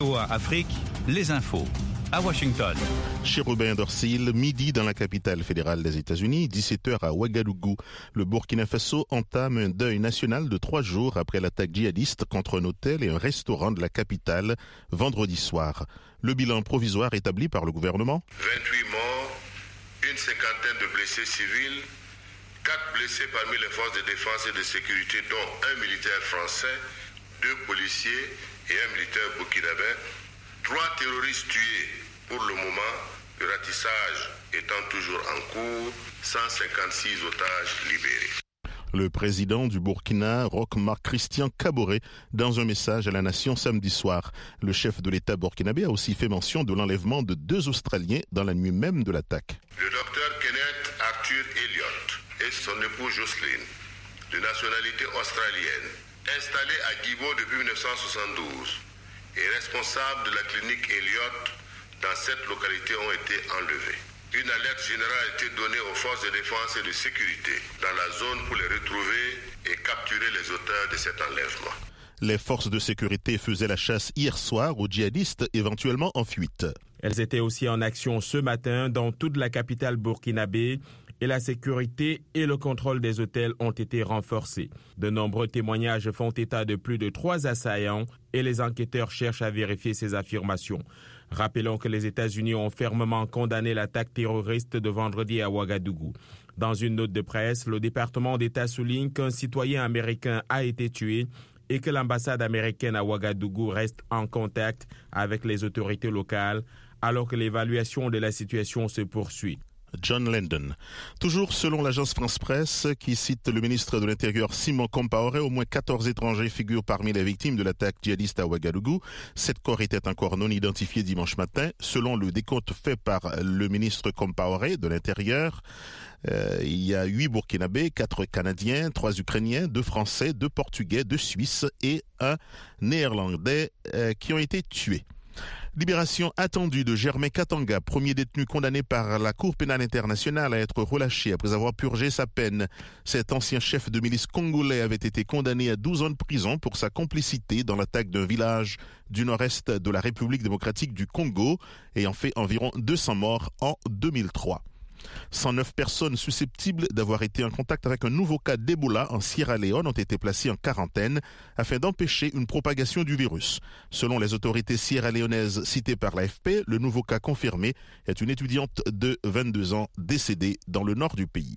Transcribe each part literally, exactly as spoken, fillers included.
Afrique, les infos. À Washington. Chez Robin Dorsil, midi dans la capitale fédérale des États-Unis, dix-sept heures à Ouagadougou. Le Burkina Faso entame un deuil national de trois jours après l'attaque djihadiste contre un hôtel et un restaurant de la capitale vendredi soir. Le bilan provisoire établi par le gouvernement. vingt-huit morts, une cinquantaine de blessés civils, quatre blessés parmi les forces de défense et de sécurité, dont un militaire français, deux policiers et un militaire burkinabé, trois terroristes tués. Pour le moment, le ratissage étant toujours en cours, cent cinquante-six otages libérés. Le président du Burkina, Roch Marc Christian Kaboré, dans un message à la nation samedi soir. Le chef de l'État burkinabé a aussi fait mention de l'enlèvement de deux Australiens dans la nuit même de l'attaque. Le docteur Kenneth Arthur Elliott et son épouse Jocelyne, de nationalité australienne, installés à Guibo depuis dix-neuf cent soixante-douze et responsables de la clinique Elliott dans cette localité ont été enlevés. Une alerte générale a été donnée aux forces de défense et de sécurité dans la zone pour les retrouver et capturer les auteurs de cet enlèvement. Les forces de sécurité faisaient la chasse hier soir aux djihadistes éventuellement en fuite. Elles étaient aussi en action ce matin dans toute la capitale burkinabé et la sécurité et le contrôle des hôtels ont été renforcés. De nombreux témoignages font état de plus de trois assaillants et les enquêteurs cherchent à vérifier ces affirmations. Rappelons que les États-Unis ont fermement condamné l'attaque terroriste de vendredi à Ouagadougou. Dans une note de presse, le département d'État souligne qu'un citoyen américain a été tué et que l'ambassade américaine à Ouagadougou reste en contact avec les autorités locales alors que l'évaluation de la situation se poursuit. John Landon. Toujours selon l'agence France-Presse qui cite le ministre de l'Intérieur Simon Compaoré, au moins quatorze étrangers figurent parmi les victimes de l'attaque djihadiste à Ouagadougou. Sept corps étaient encore non identifiés dimanche matin. Selon le décompte fait par le ministre Compaoré de l'Intérieur, euh, il y a huit Burkinabés, quatre Canadiens, trois Ukrainiens, deux Français, deux Portugais, deux Suisses et un Néerlandais euh, qui ont été tués. Libération attendue de Germain Katanga, premier détenu condamné par la Cour pénale internationale à être relâché après avoir purgé sa peine. Cet ancien chef de milice congolais avait été condamné à douze ans de prison pour sa complicité dans l'attaque d'un village du nord-est de la République démocratique du Congo, ayant fait environ deux cents morts en deux mille trois. cent neuf personnes susceptibles d'avoir été en contact avec un nouveau cas d'Ebola en Sierra Leone ont été placées en quarantaine afin d'empêcher une propagation du virus. Selon les autorités sierra-léonaises citées par l'A F P, le nouveau cas confirmé est une étudiante de vingt-deux ans décédée dans le nord du pays.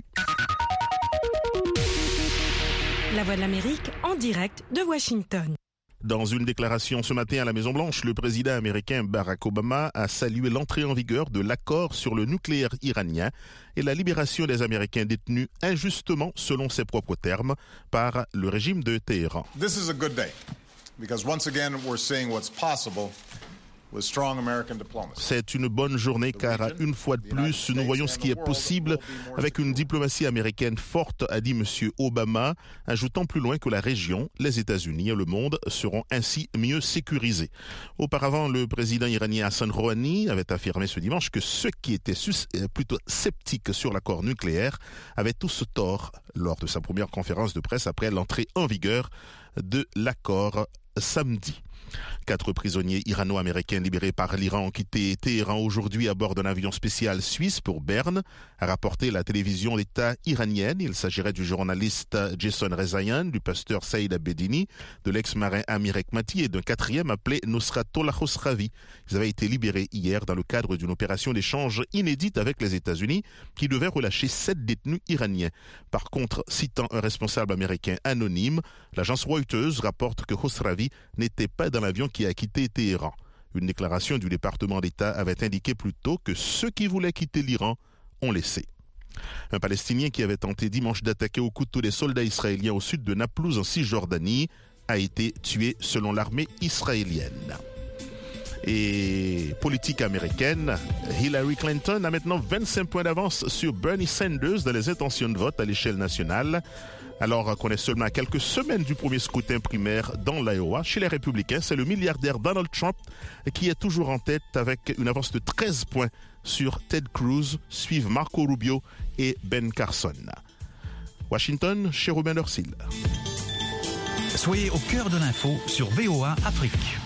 La Voix de l'Amérique en direct de Washington. Dans une déclaration ce matin à la Maison-Blanche, le président américain Barack Obama a salué l'entrée en vigueur de l'accord sur le nucléaire iranien et la libération des Américains détenus injustement, selon ses propres termes, par le régime de Téhéran. This is a good day, because once again we're seeing what's possible. C'est une bonne journée car une fois de plus, nous voyons ce qui est possible avec une diplomatie américaine forte, a dit M. Obama, ajoutant plus loin que la région, les États-Unis et le monde seront ainsi mieux sécurisés. Auparavant, le président iranien Hassan Rouhani avait affirmé ce dimanche que ceux qui étaient sus- plutôt sceptiques sur l'accord nucléaire avaient tous tort lors de sa première conférence de presse après l'entrée en vigueur de l'accord samedi. Quatre prisonniers irano-américains libérés par l'Iran ont quitté Téhéran aujourd'hui à bord d'un avion spécial suisse pour Berne, a rapporté la télévision d'État iranienne. Il s'agirait du journaliste Jason Rezaian, du pasteur Saïd Abedini, de l'ex-marin Amir Hekmati et d'un quatrième appelé Nosratollah Khosravi. Ils avaient été libérés hier dans le cadre d'une opération d'échange inédite avec les États-Unis qui devait relâcher sept détenus iraniens. Par contre, citant un responsable américain anonyme, l'agence Reuters rapporte que Khosravi n'était pas dans l'avion qui a quitté Téhéran. Une déclaration du département d'État avait indiqué plus tôt que ceux qui voulaient quitter l'Iran ont laissé. Un Palestinien qui avait tenté dimanche d'attaquer au couteau des soldats israéliens au sud de Naplouse en Cisjordanie a été tué selon l'armée israélienne. Et politique américaine, Hillary Clinton a maintenant vingt-cinq points d'avance sur Bernie Sanders dans les intentions de vote à l'échelle nationale. Alors qu'on est seulement à quelques semaines du premier scrutin primaire dans l'Iowa, chez les républicains, c'est le milliardaire Donald Trump qui est toujours en tête avec une avance de treize points sur Ted Cruz, suivent Marco Rubio et Ben Carson. Washington, chez Robin Dorsil. Soyez au cœur de l'info sur V O A Afrique.